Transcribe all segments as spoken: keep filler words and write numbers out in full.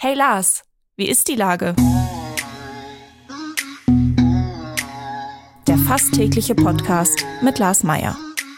Hey Lars, wie ist die Lage? Der fast tägliche Podcast mit Lars Meyer.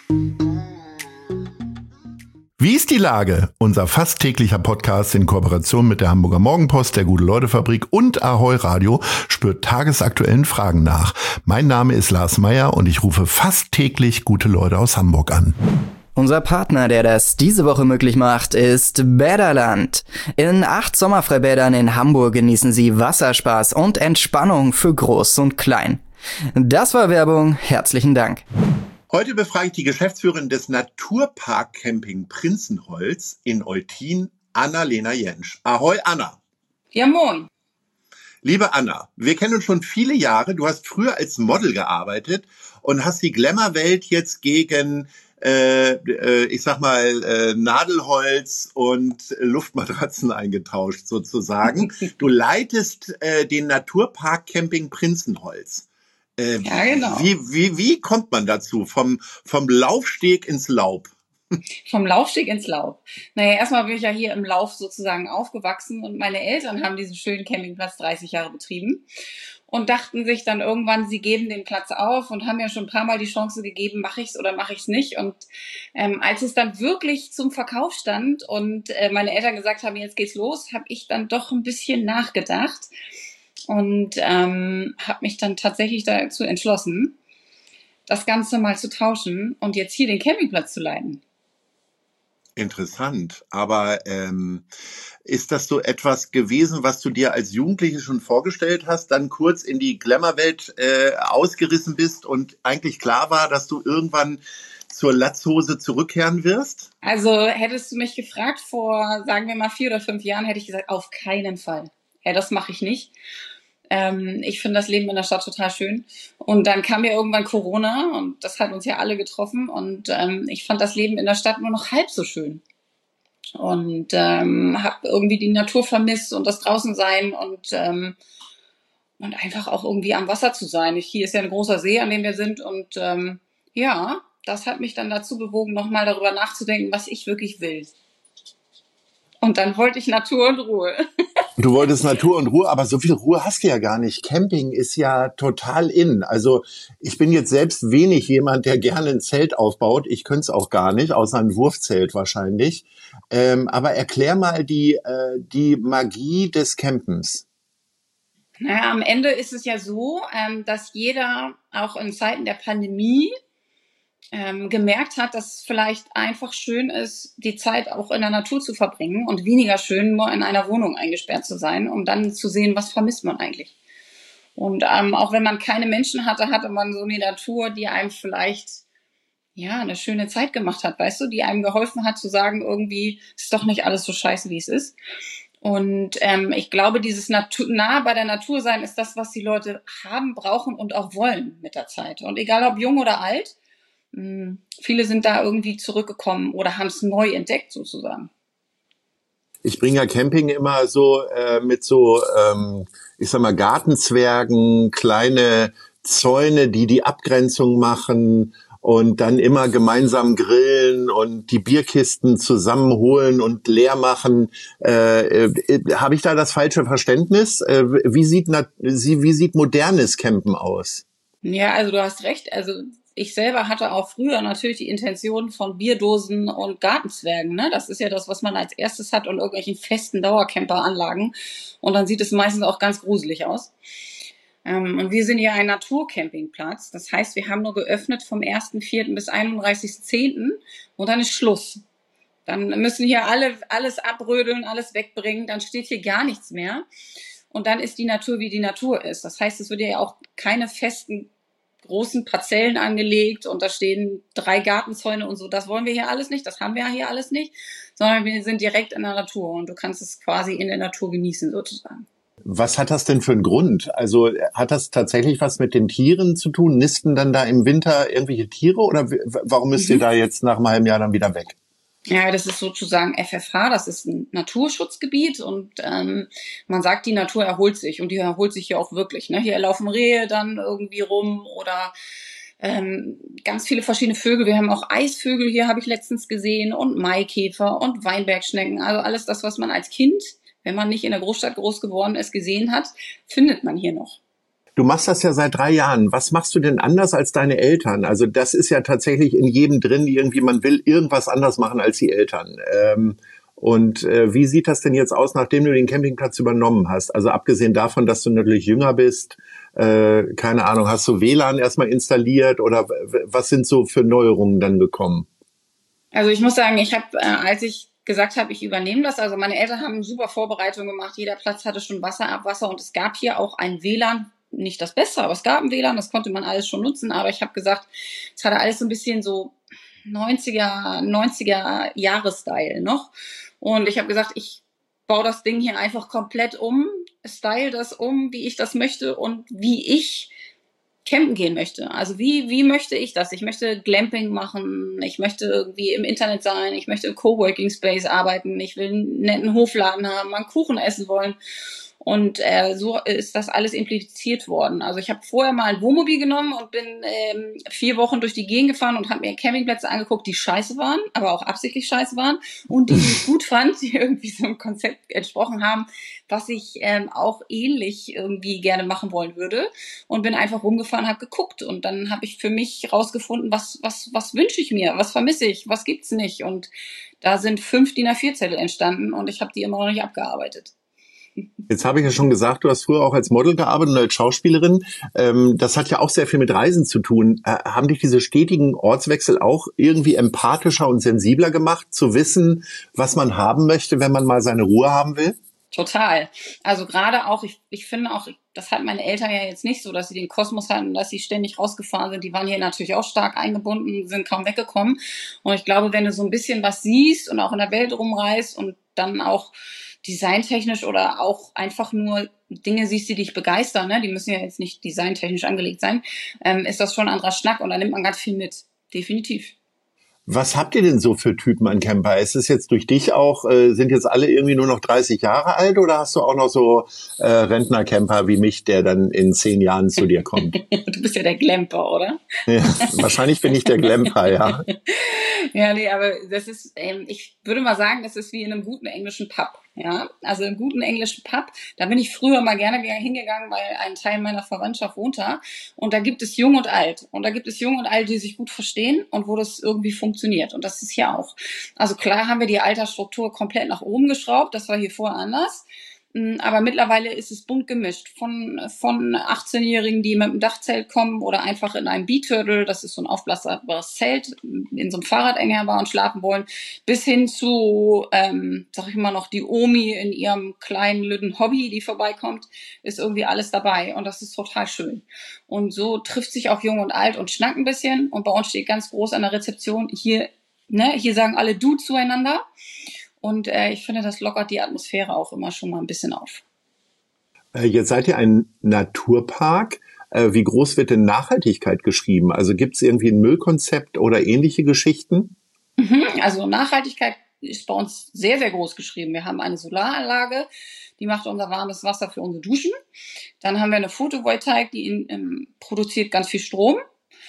Wie ist die Lage? Unser fast täglicher Podcast in Kooperation mit der Hamburger Morgenpost, der Gute-Leute-Fabrik und Ahoi Radio spürt tagesaktuellen Fragen nach. Mein Name ist Lars Meyer und ich rufe fast täglich gute Leute aus Hamburg an. Unser Partner, der das diese Woche möglich macht, ist Bäderland. In acht Sommerfreibädern in Hamburg genießen Sie Wasserspaß und Entspannung für Groß und Klein. Das war Werbung. Herzlichen Dank. Heute befrage ich die Geschäftsführerin des Naturpark Camping Prinzenholz in Eutin, Anna-Lena Jentsch. Ahoi, Anna. Ja, moin. Liebe Anna, wir kennen uns schon viele Jahre. Du hast früher als Model gearbeitet und hast die Glamour-Welt jetzt gegen Äh, äh, ich sag mal, äh, Nadelholz und Luftmatratzen eingetauscht sozusagen. Du leitest äh, den Naturpark Camping Prinzenholz. Äh, ja, genau. Wie, wie, wie kommt man dazu? Vom, vom Laufsteg ins Laub? Vom Laufsteg ins Laub. Naja, erstmal bin ich ja hier im Lauf sozusagen aufgewachsen und meine Eltern haben diesen schönen Campingplatz dreißig Jahre betrieben. Und dachten sich dann irgendwann, sie geben den Platz auf und haben ja schon ein paar Mal die Chance gegeben, mache ich's oder mache ich's nicht. Und ähm, als es dann wirklich zum Verkauf stand und äh, meine Eltern gesagt haben, jetzt geht's los, habe ich dann doch ein bisschen nachgedacht und ähm, habe mich dann tatsächlich dazu entschlossen, das Ganze mal zu tauschen und jetzt hier den Campingplatz zu leiten. Interessant, aber ähm, ist das so etwas gewesen, was du dir als Jugendliche schon vorgestellt hast, dann kurz in die Glamour-Welt äh, ausgerissen bist und eigentlich klar war, dass du irgendwann zur Latzhose zurückkehren wirst? Also hättest du mich gefragt vor, sagen wir mal, vier oder fünf Jahren, hätte ich gesagt, auf keinen Fall. Ja, das mache ich nicht. Ähm, ich finde das Leben in der Stadt total schön. Und dann kam ja irgendwann Corona und das hat uns ja alle getroffen. Und ähm, ich fand das Leben in der Stadt nur noch halb so schön. Und ähm, habe irgendwie die Natur vermisst und das Draußensein und, ähm, und einfach auch irgendwie am Wasser zu sein. Ich, hier ist ja ein großer See, an dem wir sind. Und ähm, ja, das hat mich dann dazu bewogen, nochmal darüber nachzudenken, was ich wirklich will. Und dann wollte ich Natur und Ruhe. Du wolltest Natur und Ruhe, aber so viel Ruhe hast du ja gar nicht. Camping ist ja total in. Also ich bin jetzt selbst wenig jemand, der gerne ein Zelt aufbaut. Ich könnte es auch gar nicht, außer ein Wurfzelt wahrscheinlich. Ähm, aber erklär mal die, äh, die Magie des Campens. Naja, am Ende ist es ja so, ähm, dass jeder auch in Zeiten der Pandemie Ähm, gemerkt hat, dass es vielleicht einfach schön ist, die Zeit auch in der Natur zu verbringen und weniger schön, nur in einer Wohnung eingesperrt zu sein, um dann zu sehen, was vermisst man eigentlich. Und ähm, auch wenn man keine Menschen hatte, hatte man so eine Natur, die einem vielleicht ja eine schöne Zeit gemacht hat, weißt du, die einem geholfen hat zu sagen, irgendwie ist doch nicht alles so scheiße, wie es ist. Und ähm, ich glaube, dieses Natur, nah bei der Natur sein ist das, was die Leute haben, brauchen und auch wollen mit der Zeit. Und egal ob jung oder alt, viele sind da irgendwie zurückgekommen oder haben es neu entdeckt sozusagen. Ich bringe ja Camping immer so äh, mit so, ähm, ich sag mal, Gartenzwergen, kleine Zäune, die die Abgrenzung machen und dann immer gemeinsam grillen und die Bierkisten zusammenholen und leer machen. Äh, äh, habe ich da das falsche Verständnis? Äh, wie sieht na- wie sieht modernes Campen aus? Ja, also du hast recht. Also ich selber hatte auch früher natürlich die Intention von Bierdosen und Gartenzwergen. Ne? Das ist ja das, was man als erstes hat und irgendwelchen festen Dauercamperanlagen. Und dann sieht es meistens auch ganz gruselig aus. Ähm, und wir sind ja ein Naturcampingplatz. Das heißt, wir haben nur geöffnet vom ersten vierten bis einunddreißigsten zehnten und dann ist Schluss. Dann müssen hier alle alles abrödeln, alles wegbringen. Dann steht hier gar nichts mehr. Und dann ist die Natur, wie die Natur ist. Das heißt, es wird ja auch keine festen großen Parzellen angelegt und da stehen drei Gartenzäune und so. Das wollen wir hier alles nicht, das haben wir hier alles nicht, sondern wir sind direkt in der Natur und du kannst es quasi in der Natur genießen sozusagen. Was hat das denn für einen Grund? Also hat das tatsächlich was mit den Tieren zu tun? Nisten dann da im Winter irgendwelche Tiere oder w- warum müsst ihr Mhm. da jetzt nach einem halben Jahr dann wieder weg? Ja, das ist sozusagen F F H, das ist ein Naturschutzgebiet und ähm, man sagt, die Natur erholt sich und die erholt sich hier auch wirklich. Ne? Hier laufen Rehe dann irgendwie rum oder ähm, ganz viele verschiedene Vögel. Wir haben auch Eisvögel hier, habe ich letztens gesehen und Maikäfer und Weinbergschnecken. Also alles das, was man als Kind wenn man nicht in der Großstadt groß geworden ist, gesehen hat, findet man hier noch. Du machst das ja seit drei Jahren. Was machst du denn anders als deine Eltern? Also das ist ja tatsächlich in jedem drin, irgendwie man will irgendwas anders machen als die Eltern. Ähm, und äh, wie sieht das denn jetzt aus, nachdem du den Campingplatz übernommen hast? Also abgesehen davon, dass du natürlich jünger bist, äh, keine Ahnung, hast du W L A N erstmal installiert oder w- was sind so für Neuerungen dann gekommen? Also ich muss sagen, ich habe, äh, als ich gesagt habe, ich übernehme das, also meine Eltern haben super Vorbereitungen gemacht, jeder Platz hatte schon Wasserabwasser und es gab hier auch ein W L A N, nicht das Beste, aber es gab ein W L A N, das konnte man alles schon nutzen, aber ich habe gesagt, es hatte alles so ein bisschen so neunziger, neunziger Jahre-Style noch und ich habe gesagt, ich baue das Ding hier einfach komplett um, style das um, wie ich das möchte und wie ich campen gehen möchte. Also wie wie möchte ich das? Ich möchte Glamping machen, ich möchte irgendwie im Internet sein, ich möchte im Coworking Space arbeiten, ich will einen netten Hofladen haben, mal einen Kuchen essen wollen. Und äh, so ist das alles impliziert worden. Also ich habe vorher mal ein Wohnmobil genommen und bin ähm, vier Wochen durch die Gegend gefahren und habe mir Campingplätze angeguckt, die scheiße waren, aber auch absichtlich scheiße waren und die, die ich gut fand, die irgendwie so einem Konzept entsprochen haben, was ich ähm, auch ähnlich irgendwie gerne machen wollen würde. Und bin einfach rumgefahren, habe geguckt und dann habe ich für mich rausgefunden, was was was wünsche ich mir, was vermisse ich, was gibt's nicht. Und da sind fünf D I N A vier Zettel entstanden und ich habe die immer noch nicht abgearbeitet. Jetzt habe ich ja schon gesagt, du hast früher auch als Model gearbeitet und als Schauspielerin. Ähm, das hat ja auch sehr viel mit Reisen zu tun. Äh, haben dich diese stetigen Ortswechsel auch irgendwie empathischer und sensibler gemacht, zu wissen, was man haben möchte, wenn man mal seine Ruhe haben will? Total. Also gerade auch, ich, ich finde auch, das hatten meine Eltern ja jetzt nicht so, dass sie den Kosmos hatten, dass sie ständig rausgefahren sind. Die waren hier natürlich auch stark eingebunden, sind kaum weggekommen. Und ich glaube, wenn du so ein bisschen was siehst und auch in der Welt rumreist und dann auch designtechnisch oder auch einfach nur Dinge siehst, die dich begeistern, ne? Die müssen ja jetzt nicht designtechnisch angelegt sein, ähm, ist das schon ein anderer Schnack und da nimmt man ganz viel mit. Definitiv. Was habt ihr denn so für Typen an Camper? Ist es jetzt durch dich auch, äh, sind jetzt alle irgendwie nur noch dreißig Jahre alt oder hast du auch noch so äh, Rentner-Camper wie mich, der dann in zehn Jahren zu dir kommt? Du bist ja der Glamper, oder? Ja, wahrscheinlich bin ich der Glamper, ja. Ja, nee, aber das ist, ähm, ich würde mal sagen, das ist wie in einem guten englischen Pub. Ja, also im guten englischen Pub, da bin ich früher mal gerne hingegangen, weil ein Teil meiner Verwandtschaft wohnt da. Und da gibt es Jung und Alt. Und da gibt es Jung und Alt, die sich gut verstehen und wo das irgendwie funktioniert. Und das ist hier auch. Also klar haben wir die Altersstruktur komplett nach oben geschraubt. Das war hier vorher anders. Aber mittlerweile ist es bunt gemischt. Von, von achtzehnjährigen, die mit dem Dachzelt kommen oder einfach in einem B-Turtle, das ist so ein aufblasbares Zelt, in so einem Fahrradanhänger und schlafen wollen, bis hin zu, ähm, sag ich mal noch, die Omi in ihrem kleinen, lüden Hobby, die vorbeikommt, ist irgendwie alles dabei. Und das ist total schön. Und so trifft sich auch Jung und Alt und schnackt ein bisschen. Und bei uns steht ganz groß an der Rezeption, hier, ne, hier sagen alle Du zueinander. Und äh, ich finde, das lockert die Atmosphäre auch immer schon mal ein bisschen auf. Jetzt seid ihr ein Naturpark. Äh, wie groß wird denn Nachhaltigkeit geschrieben? Also gibt es irgendwie ein Müllkonzept oder ähnliche Geschichten? Mhm, also Nachhaltigkeit ist bei uns sehr, sehr groß geschrieben. Wir haben eine Solaranlage, die macht unser warmes Wasser für unsere Duschen. Dann haben wir eine Photovoltaik, die in, ähm, produziert ganz viel Strom.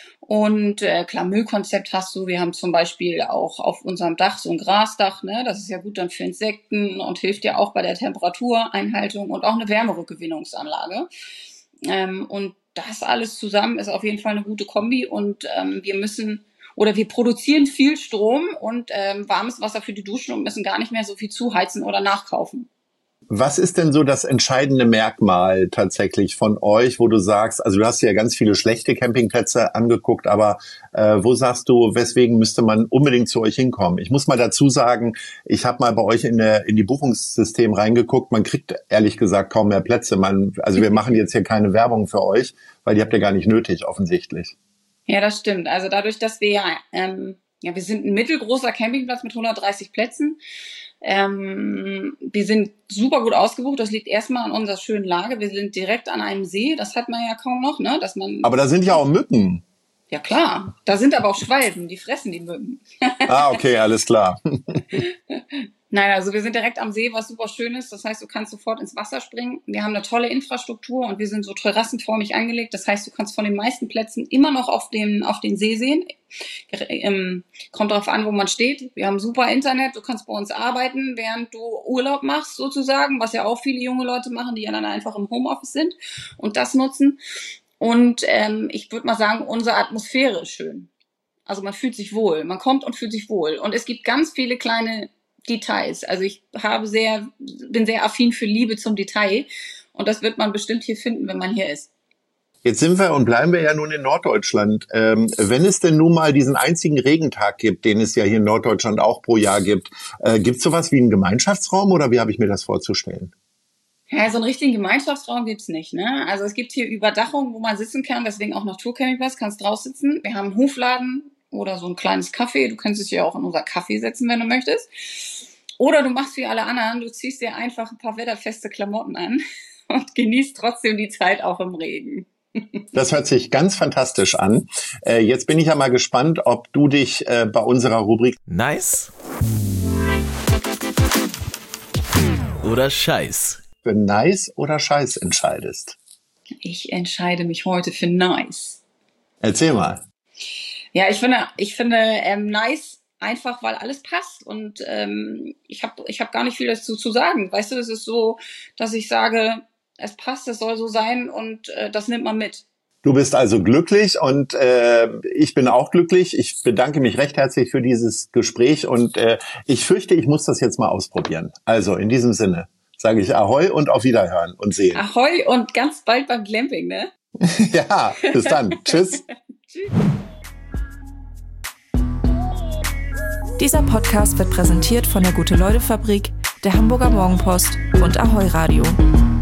Und äh, klar, Müllkonzept hast du. Wir haben zum Beispiel auch auf unserem Dach so ein Grasdach, ne? Das ist ja gut dann für Insekten und hilft ja auch bei der Temperatureinhaltung und auch eine Wärmerückgewinnungsanlage. Ähm, und das alles zusammen ist auf jeden Fall eine gute Kombi. Und ähm, wir müssen oder wir produzieren viel Strom und ähm, warmes Wasser für die Duschen und müssen gar nicht mehr so viel zuheizen oder nachkaufen. Was ist denn so das entscheidende Merkmal tatsächlich von euch, wo du sagst, also du hast ja ganz viele schlechte Campingplätze angeguckt, aber äh, wo sagst du, weswegen müsste man unbedingt zu euch hinkommen? Ich muss mal dazu sagen, ich habe mal bei euch in, der, in die Buchungssystem reingeguckt, man kriegt ehrlich gesagt kaum mehr Plätze. Man, also wir machen jetzt hier keine Werbung für euch, weil die habt ihr gar nicht nötig, offensichtlich. Ja, das stimmt. Also dadurch, dass wir ja, ähm, ja, wir sind ein mittelgroßer Campingplatz mit hundertdreißig Plätzen. Ähm, wir sind super gut ausgebucht. Das liegt erstmal an unserer schönen Lage. Wir sind direkt an einem See. Das hat man ja kaum noch, ne? Dass man. Aber da sind ja auch Mücken. Ja klar. Da sind aber auch Schwalben. Die fressen die Mücken. Ah, okay, alles klar. Nein, also wir sind direkt am See, was super schön ist. Das heißt, du kannst sofort ins Wasser springen. Wir haben eine tolle Infrastruktur und wir sind so terrassenförmig angelegt. Das heißt, du kannst von den meisten Plätzen immer noch auf den, auf den See sehen. Ähm, kommt darauf an, wo man steht. Wir haben super Internet. Du kannst bei uns arbeiten, während du Urlaub machst sozusagen, was ja auch viele junge Leute machen, die ja dann einfach im Homeoffice sind und das nutzen. Und ähm, ich würde mal sagen, unsere Atmosphäre ist schön. Also man fühlt sich wohl. Man kommt und fühlt sich wohl. Und es gibt ganz viele kleine Details. Also ich habe sehr, bin sehr affin für Liebe zum Detail und das wird man bestimmt hier finden, wenn man hier ist. Jetzt sind wir und bleiben wir ja nun in Norddeutschland. Ähm, wenn es denn nun mal diesen einzigen Regentag gibt, den es ja hier in Norddeutschland auch pro Jahr gibt, äh, gibt es sowas wie einen Gemeinschaftsraum oder wie habe ich mir das vorzustellen? Ja, so einen richtigen Gemeinschaftsraum gibt's nicht, ne? Also es gibt hier Überdachung, wo man sitzen kann, deswegen auch Naturcampingplatz, kannst draußen sitzen. Wir haben einen Hofladen oder so ein kleines Café. Du kannst dich ja auch in unser Café setzen, wenn du möchtest. Oder du machst wie alle anderen, du ziehst dir einfach ein paar wetterfeste Klamotten an und genießt trotzdem die Zeit auch im Regen. Das hört sich ganz fantastisch an. Äh, jetzt bin ich ja mal gespannt, ob du dich äh, bei unserer Rubrik Nice oder Scheiß für Nice oder Scheiß entscheidest. Ich entscheide mich heute für Nice. Erzähl mal. Ja, ich finde, ich finde ähm, Nice einfach, weil alles passt und ähm, ich habe ich hab gar nicht viel dazu zu sagen. Weißt du, das ist so, dass ich sage, es passt, es soll so sein und äh, das nimmt man mit. Du bist also glücklich und äh, ich bin auch glücklich. Ich bedanke mich recht herzlich für dieses Gespräch und äh, ich fürchte, ich muss das jetzt mal ausprobieren. Also in diesem Sinne sage ich Ahoi und auf Wiederhören und sehen. Ahoi und ganz bald beim Glamping, ne? Ja, bis dann. Tschüss. Tschüss. Dieser Podcast wird präsentiert von der Gute-Leute-Fabrik, der Hamburger Morgenpost und Ahoi Radio.